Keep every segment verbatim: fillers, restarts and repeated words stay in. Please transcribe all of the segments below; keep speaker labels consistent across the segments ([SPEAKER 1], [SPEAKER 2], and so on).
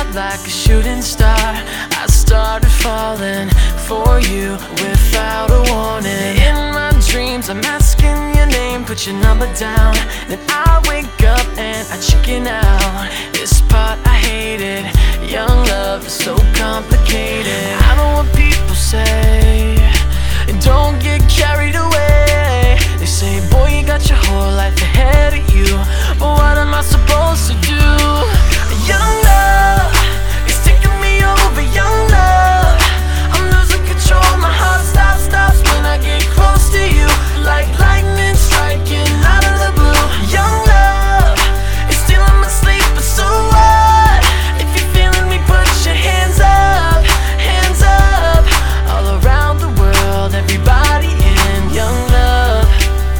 [SPEAKER 1] like a shooting star. I started falling for you without a warning. In my dreams I'm asking your name, put your number down. Then I wake up and I chicken out. This part I hated. Young love is so complicated. I know what people say, and don't get carried away. They say, boy, you got your whole life ahead of you, but what am I supposed to do? Young love is taking me over. Young love, I'm losing control. My heart stops, stops when I get close to you, like lightning striking out of the blue. Young love is stealing my sleep, but so what? If you're feeling me, put your hands up, hands up. All around the world, everybody in young love.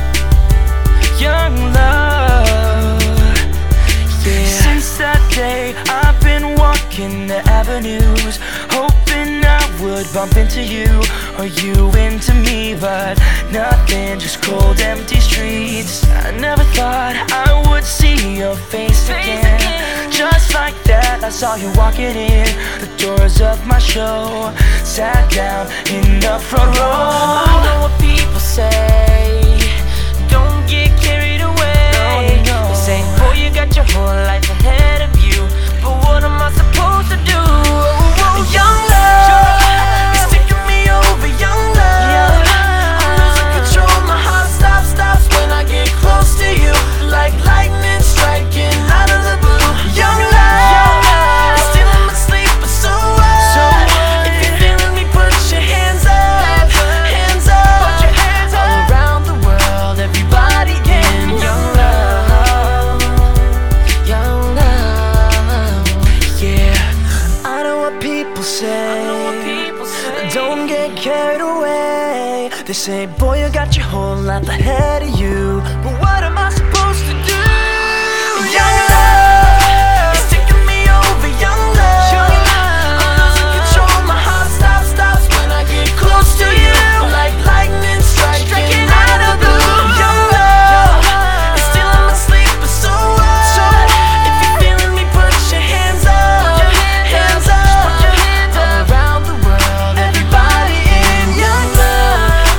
[SPEAKER 1] Young love, yeah. Since that day, I've been walking the avenues, hoping I would bump into you, or you into me, but nothing, just cold, empty streets. I never thought I would see your face again. Just like that, I saw you walking in the doors of my show, sat down in the front row. I know what people say, don't get carried away. No, no. They say, boy, you got your whole life ahead of you, but what am I supposed to do? Young love is taking me over. Young love, I'm losing control. My heart stops, stops when I get close to you, like lightning striking out of the blue. Young love is stealing my sleep, but so what? If you're feeling me, put your hands up, hands up. All around the world, everybody in young love, young love, yeah. I know what people say, don't get carried away. They say, boy, you got your whole life ahead of you, but what am I supposed to do? Young love is taking me over. Young love, I'm losing control. My heart stops, stops when I get close to you, like lightning striking out of the blue. Young love is stealing my sleep, but so what? If you're feeling me, put your hands up, hands up. All around the world, everybody in young love,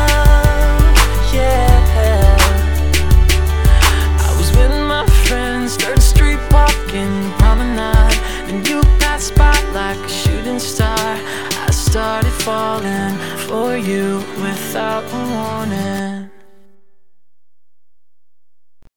[SPEAKER 1] yeah. I was with my friends, Third Street walking promenade, and you passed by like a shooting star. I started falling for you without a warning.